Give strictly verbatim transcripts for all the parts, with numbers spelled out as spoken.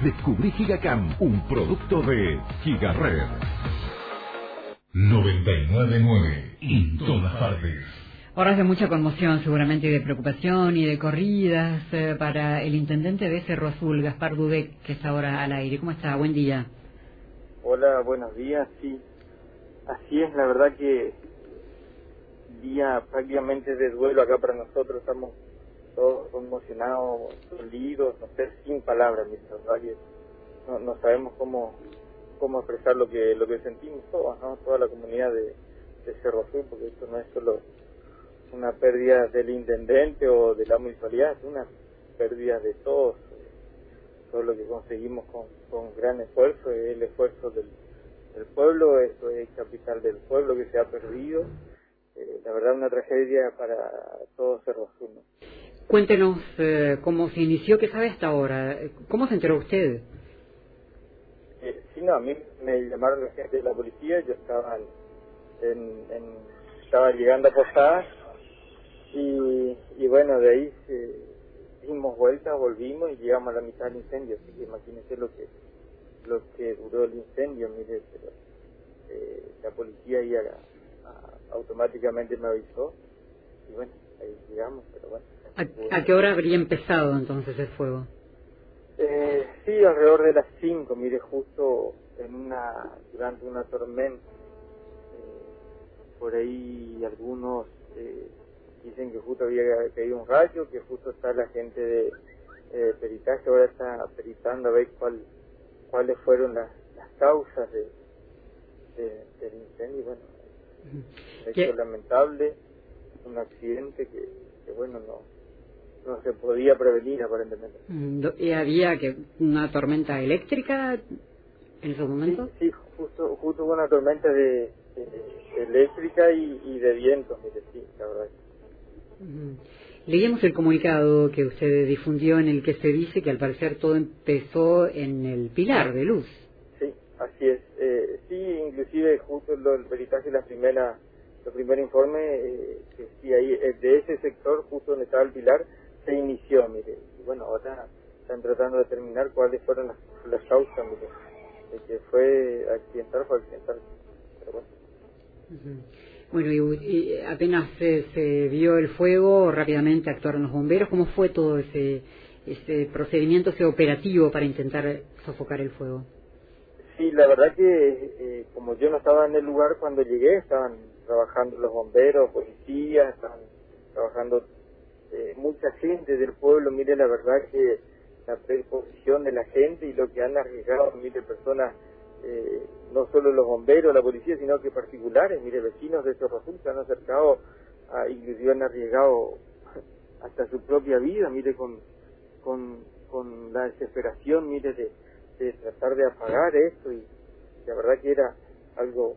Descubrí Gigacam, un producto de Gigared. noventa y nueve punto nueve en todas partes. Horas de mucha conmoción, seguramente, y de preocupación y de corridas eh, para el intendente de Cerro Azul, Gaspar Dudek, que está ahora al aire. ¿Cómo está? Buen día. Hola, buenos días. Sí, así es, la verdad que día prácticamente de duelo acá para nosotros. Estamos todos conmocionados, dolidos, no sé, sin palabras, la verdad que no, no sabemos cómo cómo expresar lo que lo que sentimos todos, ¿no? Toda la comunidad de, de Cerro Azul, porque esto no es solo una pérdida del intendente o de la municipalidad, es una pérdida de todos. Todo lo que conseguimos con, con gran esfuerzo, es el esfuerzo del, del pueblo, esto es capital del pueblo que se ha perdido. Eh, la verdad, una tragedia para todo Cerro Azul, ¿no? Cuéntenos eh, cómo se inició, qué sabe hasta ahora, cómo se enteró usted. Eh, sí, no, a mí me llamaron la gente de la policía, yo estaba en, en, estaba llegando a Posadas y, y bueno, de ahí eh, dimos vueltas, volvimos y llegamos a la mitad del incendio, así que imagínense lo que lo que duró el incendio. Mire, pero, eh, la policía ya a, automáticamente me avisó y bueno, ahí llegamos, pero bueno. ¿A, ¿A qué hora habría empezado entonces el fuego? Eh, sí, alrededor de las cinco, mire, justo en una durante una tormenta. Eh, por ahí algunos eh, dicen que justo había caído un rayo, que justo está la gente de eh, peritaje, ahora está peritando a ver cuál, cuáles fueron las, las causas de, de, del incendio. Bueno, un hecho lamentable, un accidente que, que bueno, no no se podía prevenir aparentemente. ¿Y había que una tormenta eléctrica en esos momentos? Sí, sí, justo justo hubo una tormenta de, de eléctrica y, y de vientos, mire, sí, la verdad. Uh-huh. Leíamos el comunicado que usted difundió en el que se dice que al parecer todo empezó en el pilar de luz. Sí, así es. Eh, sí, inclusive justo lo, el peritaje, la primera, el primer informe, eh, que sí, ahí eh, de ese sector, justo donde estaba el pilar, se inició, mire. Y bueno, ahora están tratando de determinar cuáles fueron las, las causas, mire. De que fue accidental, fue accidental. Pero bueno. Uh-huh. Bueno, y, y apenas se, se vio el fuego, rápidamente actuaron los bomberos. ¿Cómo fue todo ese ese procedimiento, ese operativo para intentar sofocar el fuego? Sí, la verdad que eh, como yo no estaba en el lugar cuando llegué, estaban trabajando los bomberos, policías, estaban trabajando eh, mucha gente del pueblo. Mire, la verdad que la predisposición de la gente y lo que han arriesgado, mire, personas, eh, no solo los bomberos, la policía, sino que particulares, mire, vecinos de Cerro Azul se han acercado, a, inclusive han arriesgado hasta su propia vida, mire, con con, con la desesperación, mire, de, de tratar de apagar esto, y la verdad que era algo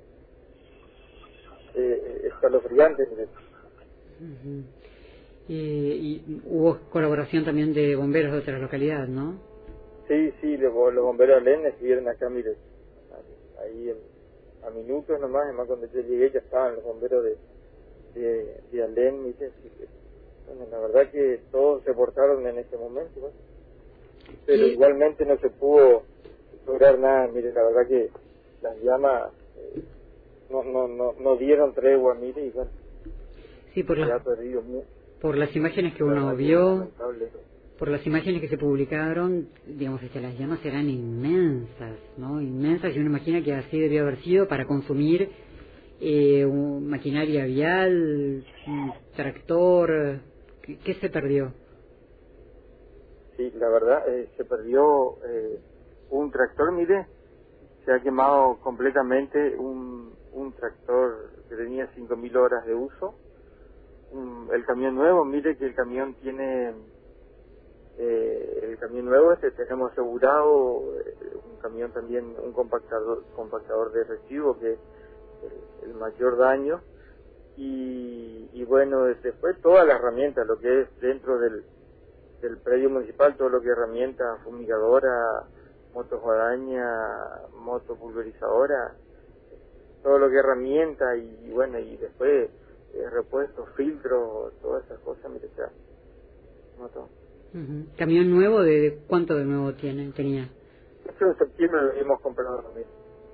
eh, escalofriante, mire. Uh-huh. Y, y hubo colaboración también de bomberos de otras localidades, ¿no? Sí, sí, los, los bomberos de Alén estuvieron acá, mire, ahí en, a minutos nomás, además cuando yo llegué ya estaban los bomberos de, de, de Alén, mire, así que, bueno, la verdad que todos se portaron en ese momento, ¿no? Pero sí, igualmente no se pudo lograr nada, mire, la verdad que las llamas eh, no, no, no, no dieron tregua, mire, y bueno, sí, por se la... ha perdido mucho. Por las imágenes que uno vio, por las imágenes que se publicaron, digamos, este, las llamas eran inmensas, ¿no? Inmensas, y uno imagina que así debió haber sido para consumir eh, un, maquinaria vial, un tractor. ¿Qué, qué se perdió? Sí, la verdad, eh, se perdió eh, un tractor, mire, se ha quemado completamente un, un tractor que tenía cinco mil horas de uso. Um, el camión nuevo, mire que el camión tiene, eh, el camión nuevo este tenemos asegurado, eh, un camión también, un compactador, compactador de residuos, que es el, el mayor daño, y, y bueno, después toda la herramienta, lo que es dentro del, del predio municipal, todo lo que es herramienta fumigadora, moto guadaña, moto pulverizadora, todo lo que es herramienta, y, y bueno, y después Eh, repuestos, filtros, todas esas cosas, mire, ya, no todo. Uh-huh. ¿Camión nuevo? ¿De, de cuánto de nuevo tiene, tenía? ocho de septiembre lo habíamos comprado también.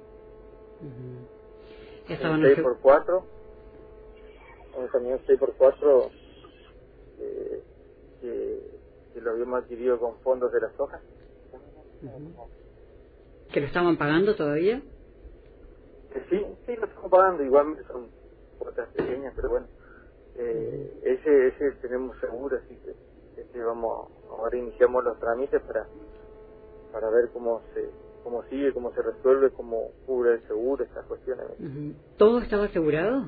Uh-huh. Un seis por cuatro, un camión seis por cuatro eh, que, que lo habíamos adquirido con fondos de las hojas. Uh-huh. ¿Que lo estaban pagando todavía? Que sí, sí lo estamos pagando, igualmente son cuotas pequeñas, pero bueno, eh, ese ese tenemos seguro, así que ese vamos, ahora iniciamos los trámites para para ver cómo se cómo sigue, cómo se resuelve, cómo cubre el seguro, estas cuestiones. Uh-huh. ¿Todo estaba asegurado?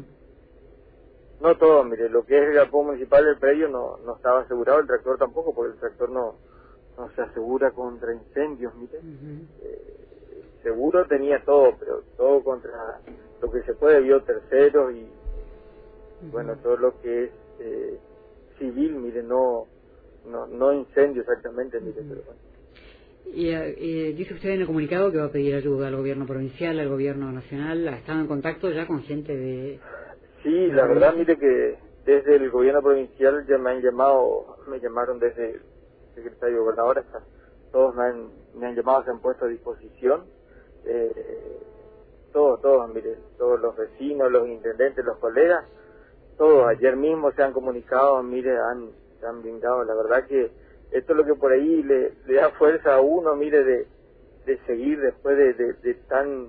No todo, mire, lo que es el galpón municipal del predio no no estaba asegurado, el tractor tampoco, porque el tractor no no se asegura contra incendios, mire. Uh-huh. Eh, seguro tenía todo, pero todo contra lo que se puede, vio terceros y uh-huh. bueno, todo lo que es eh, civil, mire, no no no incendio exactamente, mire, uh-huh. pero bueno. Y eh, dice usted en el comunicado que va a pedir ayuda al gobierno provincial, al gobierno nacional. ¿Ha estado en contacto ya con gente de...? Sí, la verdad, mire que desde el gobierno provincial ya me han llamado, me llamaron desde el secretario de gobernador, hasta todos me han, me han llamado, se han puesto a disposición, eh, todos, todos, mire, todos los vecinos, los intendentes, los colegas, todos, ayer mismo se han comunicado, mire, han, se han brindado, la verdad que esto es lo que por ahí le, le da fuerza a uno, mire, de, de seguir después de, de, de tan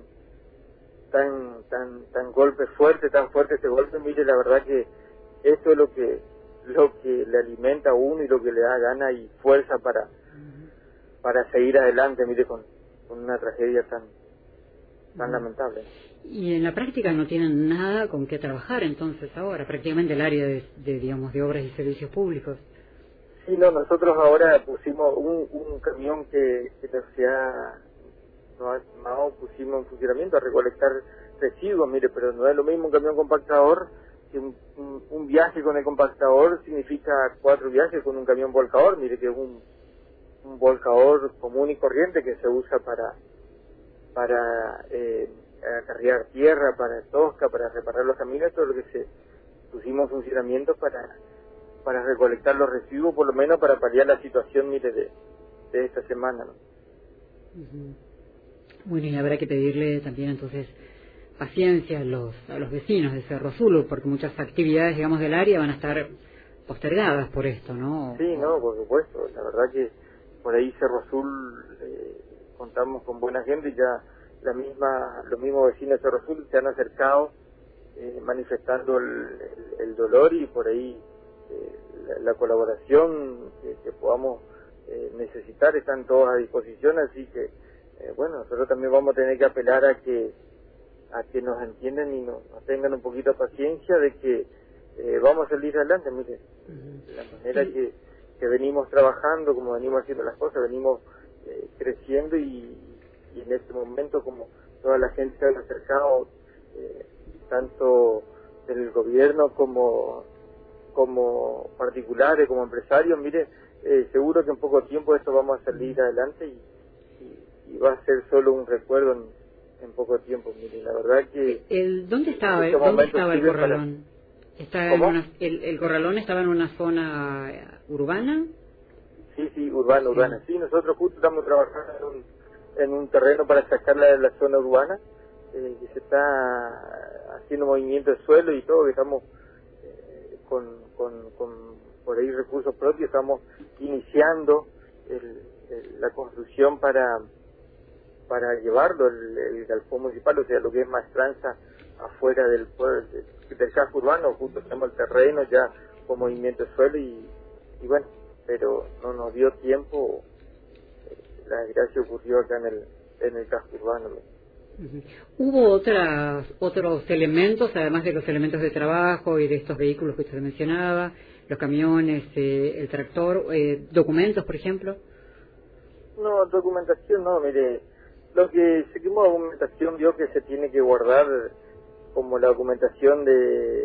tan tan tan golpe fuerte, tan fuerte este golpe, mire, la verdad que esto es lo que lo que le alimenta a uno y lo que le da gana y fuerza para uh-huh. para seguir adelante, mire, con, con una tragedia tan tan uh-huh. lamentable. Y en la práctica no tienen nada con qué trabajar entonces ahora, prácticamente el área de, de digamos de obras y servicios públicos. Sí, no, nosotros ahora pusimos un, un camión que, que se ha no ha estimado, pusimos en funcionamiento a recolectar residuos, mire, pero no es lo mismo un camión compactador que un, un, un viaje con el compactador significa cuatro viajes con un camión volcador, mire, que es un, un volcador común y corriente que se usa para para eh, acarrear tierra, para tosca, para reparar los caminos, todo lo que se pusimos en funcionamiento para para recolectar los residuos, por lo menos para paliar la situación, mire, de, de esta semana, ¿no? Uh-huh. Bueno, y habrá que pedirle también entonces paciencia a los a los vecinos de Cerro Azul, porque muchas actividades, digamos, del área van a estar postergadas por esto, ¿no? Sí, no, por supuesto. La verdad que por ahí Cerro Azul eh, contamos con buena gente y ya la misma los mismos vecinos de Cerro Azul se han acercado eh, manifestando el, el, el dolor y por ahí eh, la, la colaboración que, que podamos eh, necesitar, están todos a disposición, así que Eh, bueno, nosotros también vamos a tener que apelar a que a que nos entiendan y nos, nos tengan un poquito de paciencia de que eh, vamos a salir adelante, mire, uh-huh. de la manera sí. que, que venimos trabajando, como venimos haciendo las cosas, venimos eh, creciendo y, y en este momento como toda la gente se ha acercado, eh, tanto del gobierno como como particulares, como empresarios, mire, eh, seguro que en poco tiempo esto vamos a salir adelante y y va a ser solo un recuerdo en, en poco tiempo, mire, la verdad que... El, ¿Dónde estaba, este ¿dónde estaba el corralón? Para... ¿Está en una, el, ¿El corralón estaba en una zona urbana? Sí, sí, urbana, sí. urbana. Sí, nosotros justo estamos trabajando en un, en un terreno para sacarla de la zona urbana, eh, que se está haciendo movimiento de suelo y todo, que estamos eh, con, con, con por ahí recursos propios, estamos iniciando el, el, la construcción para... para llevarlo el, el galpón municipal, o sea, lo que es Maestranza afuera del pueblo, del, del casco urbano, justo tenemos el terreno ya con movimiento de suelo y, y bueno, pero no nos dio tiempo, eh, la desgracia ocurrió acá en el, en el casco urbano. Uh-huh. ¿Hubo otras, otros elementos, además de los elementos de trabajo y de estos vehículos que usted mencionaba, los camiones, eh, el tractor, eh, documentos, por ejemplo? No, documentación no, mire, lo que seguimos documentación vio que se tiene que guardar, como la documentación de,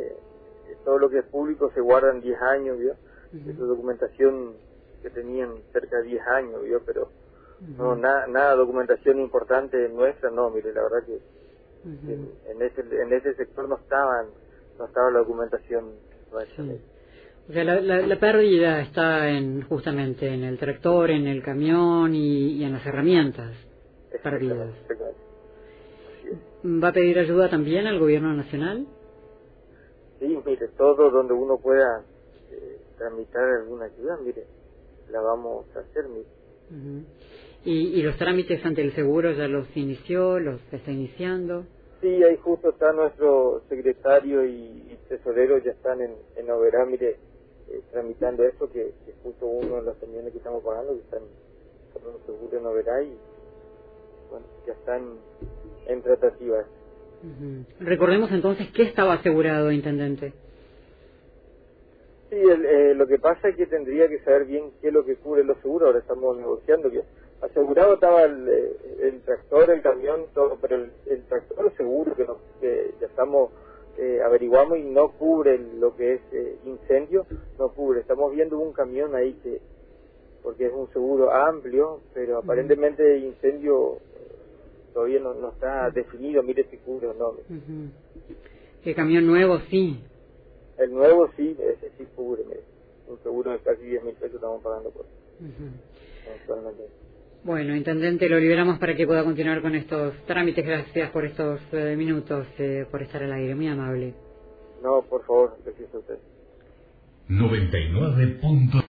de todo lo que es público se guardan diez años, vio, uh-huh. Esa documentación que tenían cerca de diez años, vio, pero uh-huh. no, nada, nada documentación importante nuestra, no, mire, la verdad que uh-huh. en, en ese en ese sector no estaban, no estaba la documentación nuestra. Sí. O sea, la, la, la pérdida está en justamente en el tractor, en el camión y, y en las herramientas. perdidas. Exactamente. Así es. ¿Va a pedir ayuda también al gobierno nacional? Sí, mire, todo donde uno pueda eh, tramitar alguna ayuda, mire, la vamos a hacer, mire. Uh-huh. ¿Y, ¿Y los trámites ante el seguro ya los inició, los está iniciando? Sí, ahí justo está nuestro secretario y, y tesorero, ya están en, en Oberá, mire, eh, tramitando eso, que, que justo uno de los camiones que estamos pagando, que están con un seguro en Oberá y, bueno, ya están en tratativas. Uh-huh. Recordemos entonces qué estaba asegurado, intendente. Sí, el, eh, lo que pasa es que tendría que saber bien qué es lo que cubre los seguros. Ahora estamos negociando que asegurado estaba el, eh, el tractor, el camión, todo, pero el, el tractor seguro que, nos, que ya estamos eh, averiguamos y no cubre lo que es eh, incendio, no cubre. Estamos viendo un camión ahí que, porque es un seguro amplio, pero aparentemente el incendio todavía no, no está definido, mire si cubre o no. Uh-huh. El camión nuevo sí. El nuevo sí, ese sí cubre, mire. Un seguro de casi diez mil pesos estamos pagando por uh-huh. Bueno, intendente, lo liberamos para que pueda continuar con estos trámites. Gracias por estos eh, minutos, eh, por estar al aire, muy amable. No, por favor, gracias a usted. noventa y nueve punto